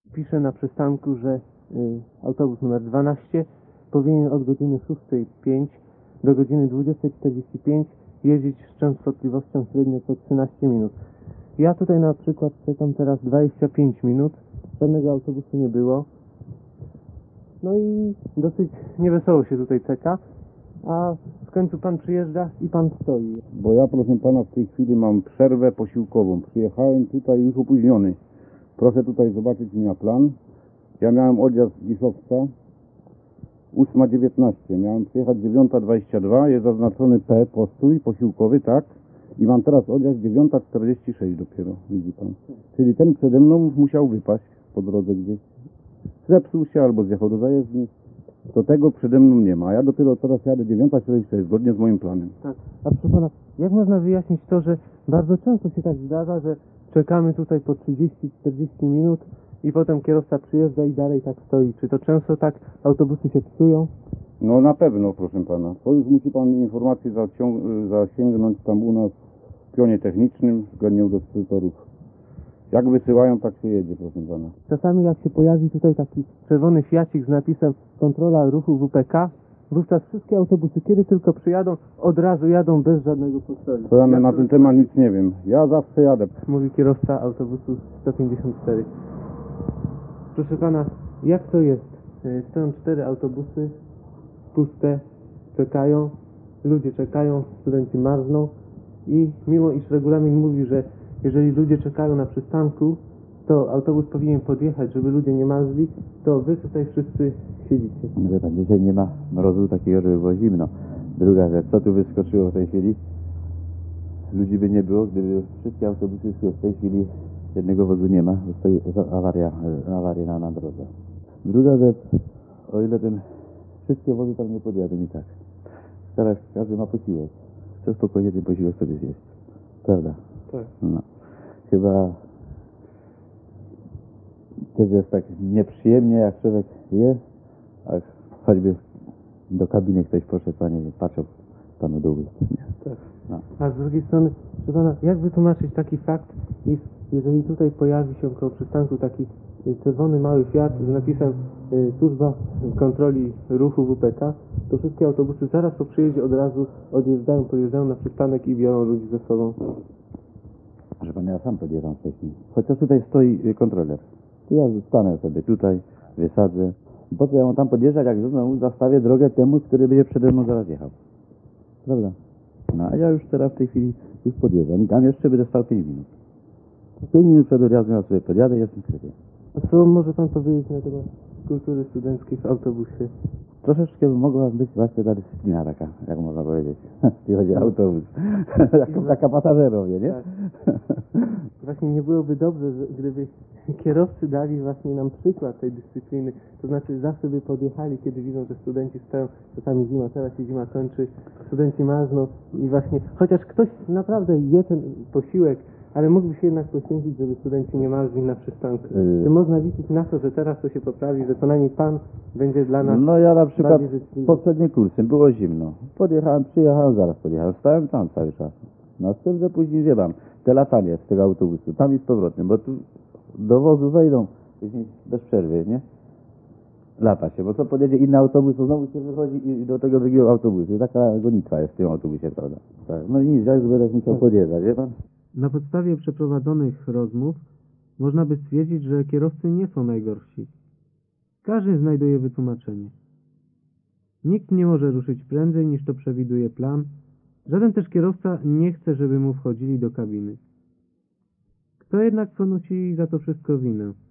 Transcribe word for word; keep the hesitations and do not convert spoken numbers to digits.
Pisze na przystanku, że y, autobus numer dwanaście powinien od godziny szóstej pięć do godziny dwudziestej czterdzieści pięć jeździć z częstotliwością średnio co trzynaście minut. Ja tutaj na przykład czekam teraz dwadzieścia pięć minut, żadnego autobusu nie było. No i dosyć niewesoło się tutaj czeka, a w końcu pan przyjeżdża i pan stoi. Bo ja, proszę pana, w tej chwili mam przerwę posiłkową. Przyjechałem tutaj już opóźniony. Proszę tutaj zobaczyć mi na plan. Ja miałem odjazd z Giszowca ósma dziewiętnaście. Miałem przyjechać dziewiąta dwadzieścia dwa. Jest zaznaczony P, postój posiłkowy, tak? I mam teraz odjazd dziewiąta czterdzieści sześć dopiero, widzi pan. Czyli ten przede mną musiał wypaść po drodze gdzieś. Zepsuł się albo zjechał do zajezdni. To tego przede mną nie ma, a ja dopiero teraz jadę dziewiąta czterdzieści sześć, zgodnie z moim planem. Tak. A proszę pana, jak można wyjaśnić to, że bardzo często się tak zdarza, że czekamy tutaj po trzydzieści czterdzieści minut i potem kierowca przyjeżdża i dalej tak stoi? Czy to często tak autobusy się psują? No na pewno, proszę pana. To już musi pan informację zaciąg- zasięgnąć tam u nas w pionie technicznym względnie u dyspozytorów. Jak wysyłają, tak się jedzie, proszę pana. Czasami jak się pojawi tutaj taki czerwony fiacik z napisem kontrola ruchu W P K, wówczas wszystkie autobusy, kiedy tylko przyjadą, od razu jadą bez żadnego postoju. To ja na, na ten temat nic nie wiem. Ja zawsze jadę. Mówi kierowca autobusu sto pięćdziesiąt cztery. Proszę pana, jak to jest? Stoją cztery autobusy, puste, czekają, ludzie czekają, studenci marzną i mimo iż regulamin mówi, że jeżeli ludzie czekają na przystanku, to autobus powinien podjechać, żeby ludzie nie marzli, to wy tutaj wszyscy siedzicie. Wie pan, dzisiaj nie ma mrozu takiego, żeby było zimno. Druga rzecz, co tu wyskoczyło w tej chwili? Ludzi by nie było, gdyby wszystkie autobusy szły. W tej chwili jednego wozu nie ma, bo stoi awaria, awaria na, na drodze. Druga rzecz, o ile ten wszystkie wozy tam nie podjadą i tak. Teraz każdy ma posiłek. Chce spokojnie ten posiłek sobie zjeść. Prawda? Tak. No. Chyba też jest tak nieprzyjemnie, jak człowiek je, a choćby do kabiny ktoś poszedł, panie, i patrzył panu do ust. Tak. No. A z drugiej strony, proszę pana, jak wytłumaczyć taki fakt, iż jeżeli tutaj pojawi się koło przystanku taki y, czerwony mały Fiat z napisem y, służba kontroli ruchu W P K, to wszystkie autobusy zaraz po przyjeździe od razu odjeżdżają, podjeżdżają na przystanek i biorą ludzi ze sobą. Że pan, ja sam podjeżdżam wcześniej. Chociaż tutaj stoi y, kontroler. To ja zostanę sobie tutaj, wysadzę. Po co ja mam tam podjeżdżać, jak znowu zastawię drogę temu, który będzie przede mną zaraz jechał. Prawda? No a ja już teraz w tej chwili już podjeżdżam i tam jeszcze będę stał pięć minut. pięć minut przed odjazdem ja sobie podjadę i jestem w sklepie. A co może pan powiedzieć na temat kultury studenckiej w autobusie? Troszeczkę mogła być właśnie ta dyscyplina taka, jak można powiedzieć, jeśli chodzi o autobus. taka, taka pasażerowie, nie? Tak. Właśnie nie byłoby dobrze, że gdyby kierowcy dali właśnie nam przykład tej dyscypliny, to znaczy zawsze by podjechali, kiedy widzą, że studenci stoją, czasami zima, teraz się zima kończy, studenci marzną i właśnie, chociaż ktoś naprawdę je ten posiłek, ale mógłby się jednak poświęcić, żeby studenci nie marzli na przystanku. Yy. Czy można liczyć na to, że teraz to się poprawi, że co najmniej pan będzie dla nas No ja na przykład bardziej życzliwy? poprzednim kursem było zimno. Podjechałem, przyjechałem, zaraz podjechałem. Stałem tam cały czas. No z tym, że później wie pan, te latanie z tego autobusu, tam i z powrotem, bo tu do wozu wejdą później bez przerwy, nie? Lata się, bo co podjedzie inny autobus, to znowu się wychodzi i do tego drugiego autobusu. I taka gonitwa jest w tym autobusie, prawda? Tak. No i nic, ja już będę musiał podjeżdżać, wie pan? Na podstawie przeprowadzonych rozmów można by stwierdzić, że kierowcy nie są najgorsi. Każdy znajduje wytłumaczenie. Nikt nie może ruszyć prędzej niż to przewiduje plan. Żaden też kierowca nie chce, żeby mu wchodzili do kabiny. Kto jednak ponosi za to wszystko winę?